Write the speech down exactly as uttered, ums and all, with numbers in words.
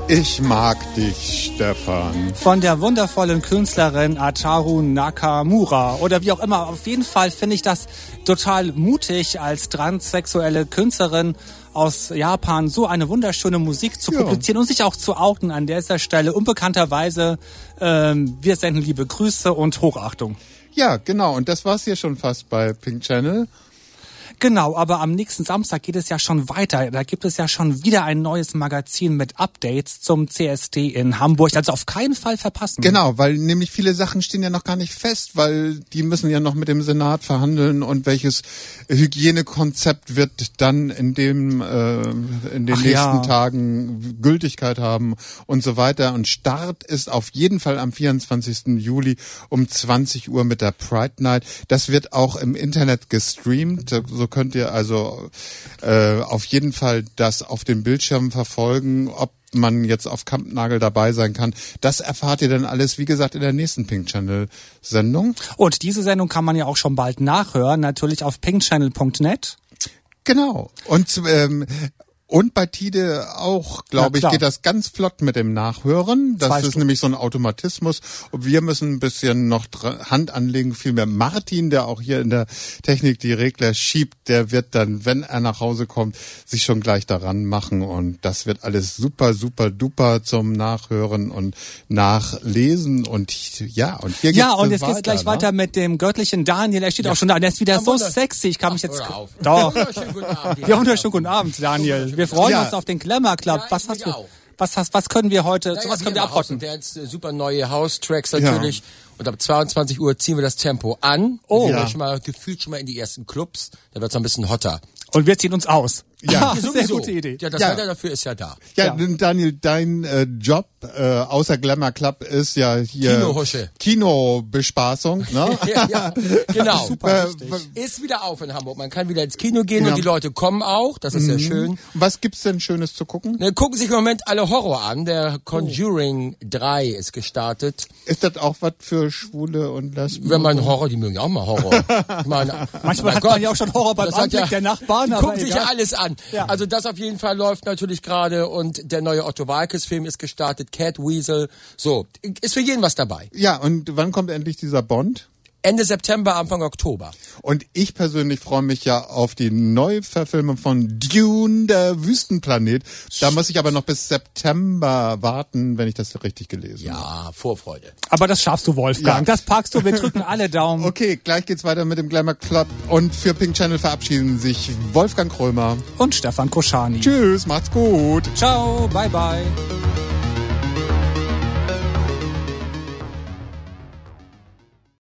Ich mag dich, Stefan. Von der wundervollen Künstlerin Ataru Nakamura. Oder wie auch immer. Auf jeden Fall finde ich das total mutig, als transsexuelle Künstlerin aus Japan so eine wunderschöne Musik zu ja. publizieren und sich auch zu outen an dieser Stelle. Unbekannterweise, ähm, wir senden liebe Grüße und Hochachtung. Ja, genau. Und das war's hier schon fast bei Pink Channel. Genau, aber am nächsten Samstag geht es ja schon weiter. Da gibt es ja schon wieder ein neues Magazin mit Updates zum C S D in Hamburg. Also auf keinen Fall verpassen. Genau, weil nämlich viele Sachen stehen ja noch gar nicht fest, weil die müssen ja noch mit dem Senat verhandeln und welches Hygienekonzept wird dann in dem äh, in den Ach nächsten ja. Tagen Gültigkeit haben und so weiter. Und Start ist auf jeden Fall am vierundzwanzigsten Juli um zwanzig Uhr mit der Pride Night. Das wird auch im Internet gestreamt. So könnt ihr also äh, auf jeden Fall das auf den Bildschirmen verfolgen, ob man jetzt auf Kampnagel dabei sein kann. Das erfahrt ihr dann alles, wie gesagt, in der nächsten Pink Channel Sendung. Und diese Sendung kann man ja auch schon bald nachhören, natürlich auf pinkchannel punkt net. Genau. Und ähm, Und bei Tide auch, glaube ich, geht das ganz flott mit dem Nachhören. Das Zwei ist Stunden. Nämlich so ein Automatismus. Und wir müssen ein bisschen noch Hand anlegen. Vielmehr Martin, der auch hier in der Technik die Regler schiebt, der wird dann, wenn er nach Hause kommt, sich schon gleich daran machen. Und das wird alles super, super, duper zum Nachhören und Nachlesen. Und ja, und hier geht's Ja, und jetzt weiter, geht's gleich ne? weiter mit dem göttlichen Daniel. Er steht ja. auch schon da. Der ist wieder ja, so sexy. Ich kann Ach, mich jetzt... Auf. Doch. Wunderschönen guten Abend. Ja, wunderschönen guten Abend, Daniel. Wir freuen ja. uns auf den Glamour Club. Ja, was hast du? Auch. Was hast, was können wir heute, naja, was können wir abrotten? Der hat super neue House-Tracks natürlich. Ja. Und ab zweiundzwanzig Uhr ziehen wir das Tempo an. Oh. Wir ja. schon mal, gefühlt schon mal in die ersten Clubs. Da wird's noch ein bisschen hotter. Und wir ziehen uns aus. Ja, ah, sehr gute Idee. Ja, das ja. Wetter dafür ist ja da. Ja, ja. Daniel, dein äh, Job äh, außer Glamour Club ist ja hier Kinohusche. Kinobespaßung, ne? ja, ja, genau. Super äh, ist wieder auf in Hamburg. Man kann wieder ins Kino gehen ja. und die Leute kommen auch. Das ist mhm. sehr schön. Was gibt's denn Schönes zu gucken? Ne, gucken sich im Moment alle Horror an. Der Conjuring oh. drei ist gestartet. Ist das auch was für Schwule und Lesben? Wenn man Horror, die mögen ja auch mal Horror. Ich meine, manchmal hat Gott, man ja auch schon Horror beim Anblick ja, der Nachbarn. Die aber gucken sich ja alles an. Ja. Also das auf jeden Fall läuft natürlich gerade und der neue Otto Walkes-Film ist gestartet, Catweasel. So, ist für jeden was dabei. Ja, und wann kommt endlich dieser Bond? Ende September, Anfang Oktober. Und ich persönlich freue mich ja auf die Neuverfilmung von Dune, der Wüstenplanet. Da muss ich aber noch bis September warten, wenn ich das richtig gelesen habe. Ja, Vorfreude. Aber das schaffst du, Wolfgang. Ja. Das packst du. Wir drücken alle Daumen. Okay, gleich geht's weiter mit dem Glamour Club. Und für Pink Channel verabschieden sich Wolfgang Krömer und Stefan Koschani. Tschüss, macht's gut. Ciao, bye bye.